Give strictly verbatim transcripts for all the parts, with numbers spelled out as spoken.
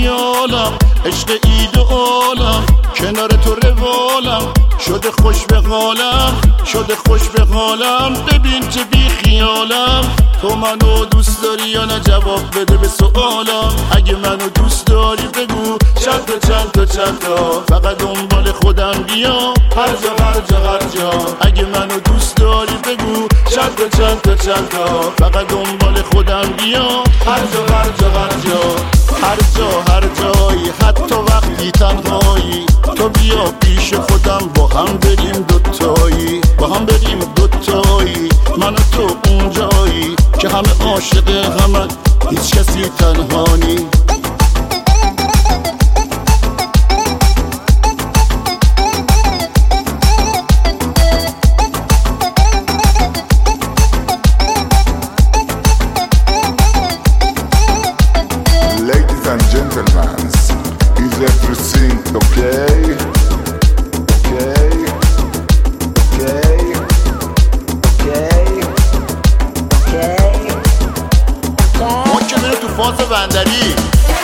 خیالم، عشق اید و عالم، کنار تو روالم، شده خوش به حالم، شده خوش به حالم. ببین چه بی خیالم، تو منو دوست داری یا نه؟ جواب بده به سوالم. اگه منو دوست داری بگو چند تا چند تا چند تا، فقط دنبال خودم بیا هر جا هر جا هر جا. اگه منو دوست داری بگو چند تا چند تا چند تا، فقط دنبال خودم بیا هر جا هر جا هر جا. هر جا هر جایی، حتی وقتی تنهایی، تو بیا پیش خودم با هم بریم دوتایی، با هم بریم دوتایی. من و تو اونجایی که همه عاشق همن، هیچ کسی تنها نی. Ladies and gentlemen, is everything okay? Okay? Okay? Okay? Okay? ما که میره تو فاز بندری.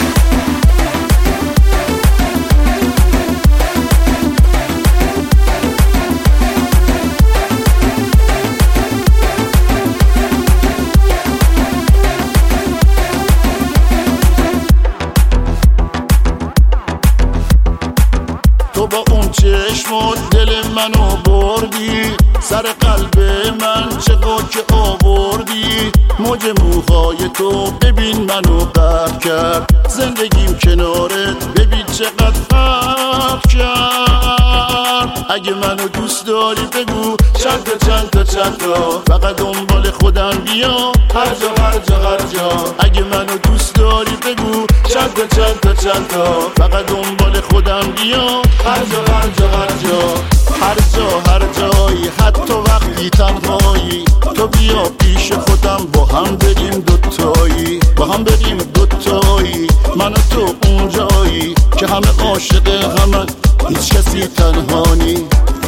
تو با اون چشمات دل منو بردی، سر قلب من چقدر که آوردی. موج موهای تو ببین منو قهر کرد، زندگیم کنارت ببین چقدر فرق کرد. اگه منو دوست داری بگو چند تا چند تا چند تا، فقط دنبال خودم بیا هر جا هر جا هر جا. اگه منو دوست داری بگو چند تا چند تا چند تا، فقط دنبال خودم بیا هر جا هر جا هر جا. هر جا هر جایی، حتی وقتی تنهایی، تو بیا پیش خودم با هم بریم دوتایی، با هم بریم دوتایی. من و تو اونجایی که همه عاشق همن، هیچ کسی تنها نی.